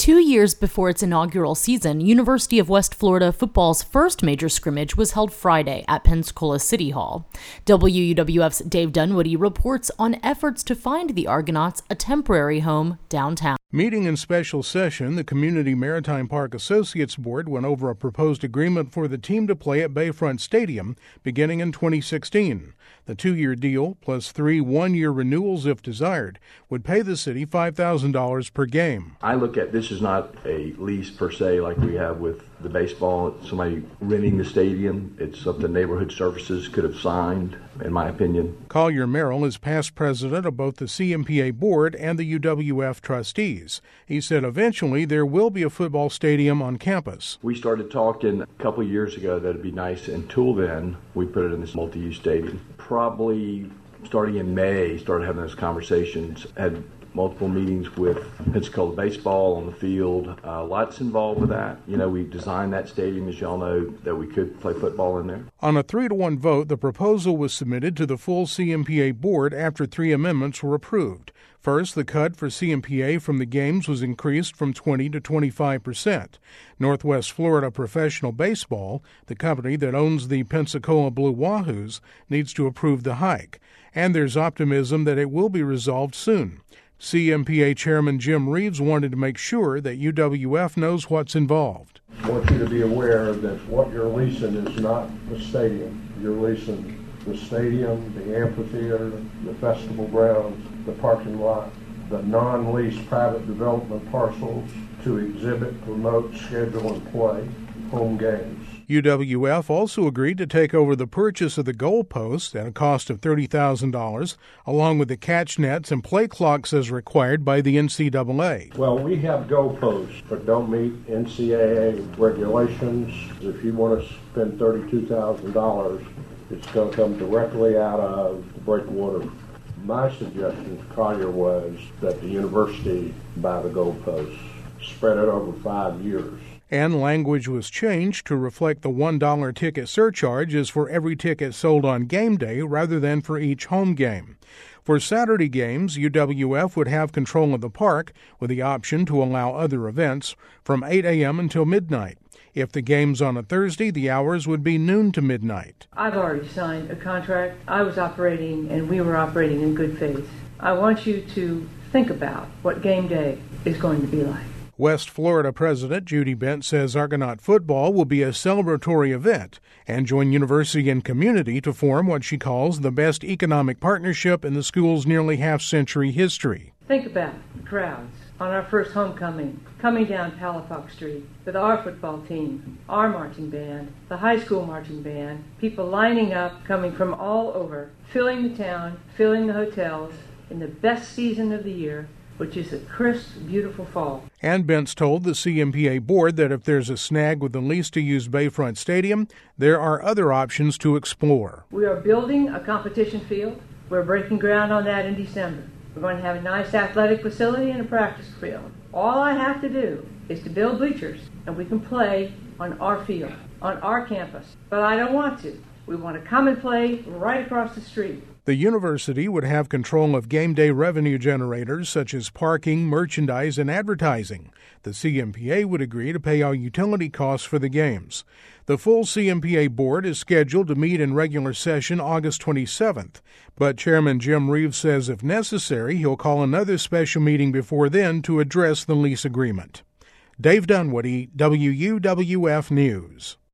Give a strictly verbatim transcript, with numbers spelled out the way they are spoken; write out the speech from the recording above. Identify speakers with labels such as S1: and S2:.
S1: Two years before its inaugural season, University of West Florida football's first major scrimmage was held Friday at Pensacola City Hall. W U W F's Dave Dunwoody reports on efforts to find the Argonauts a temporary home downtown.
S2: Meeting in special session, the Community Maritime Park Associates Board went over a proposed agreement for the team to play at Bayfront Stadium beginning in twenty sixteen. The two-year deal, plus three one-year renewals if desired, would pay the city five thousand dollars per game.
S3: I look at this as not a lease per se like we have with the baseball, somebody renting the stadium. It's something neighborhood services could have signed, in my opinion.
S2: Collier Merrill is past president of both the C M P A board and the U W F trustees. He said eventually there will be a football stadium on campus.
S3: We started talking a couple of years ago that it'd be nice. Until then, we put it in this multi-use stadium. Probably starting in May, started having those conversations, had multiple meetings with Pensacola baseball on the field. Uh, lots involved with that. You know, we designed that stadium, as y'all know, that we could play football in there.
S2: On a three to one vote, the proposal was submitted to the full C M P A board after three amendments were approved. First, the cut for C M P A from the games was increased from twenty to twenty-five percent. Northwest Florida Professional Baseball, the company that owns the Pensacola Blue Wahoos, needs to approve the hike. And there's optimism that it will be resolved soon. C M P A Chairman Jim Reeves wanted to make sure that U W F knows what's involved.
S4: I want you to be aware that what you're leasing is not the stadium. You're leasing the stadium, the amphitheater, the festival grounds, the parking lot, the non-leased private development parcels to exhibit, promote, schedule, and play home games.
S2: U W F also agreed to take over the purchase of the goalposts at a cost of thirty thousand dollars, along with the catch nets and play clocks as required by the N C double A.
S4: Well, we have goalposts, but don't meet N C double A regulations. If you want to spend thirty-two thousand dollars, it's going to come directly out of the breakwater. My suggestion to Collier was that the university buy the goalposts, spread it over five years.
S2: And language was changed to reflect the one dollar ticket surcharge is for every ticket sold on game day rather than for each home game. For Saturday games, U W F would have control of the park with the option to allow other events from eight a.m. until midnight. If the game's on a Thursday, the hours would be noon to midnight.
S5: I've already signed a contract. I was operating, and we were operating in good faith. I want you to think about what game day is going to be like.
S2: West Florida President Judy Bent says Argonaut football will be a celebratory event and join university and community to form what she calls the best economic partnership in the school's nearly half-century history.
S5: Think about the crowds on our first homecoming, coming down Palafox Street with our football team, our marching band, the high school marching band, people lining up, coming from all over, filling the town, filling the hotels in the best season of the year, which is a crisp, beautiful fall.
S2: And Bent's told the C M P A board that if there's a snag with the lease to use Bayfront Stadium, there are other options to explore.
S5: We are building a competition field. We're breaking ground on that in December. We're going to have a nice athletic facility and a practice field. All I have to do is to build bleachers, and we can play on our field, on our campus. But I don't want to. We want to come and play right across the street.
S2: The university would have control of game day revenue generators such as parking, merchandise, and advertising. The C M P A would agree to pay all utility costs for the games. The full C M P A board is scheduled to meet in regular session August twenty-seventh, but Chairman Jim Reeves says if necessary, he'll call another special meeting before then to address the lease agreement. Dave Dunwoody, W U W F News.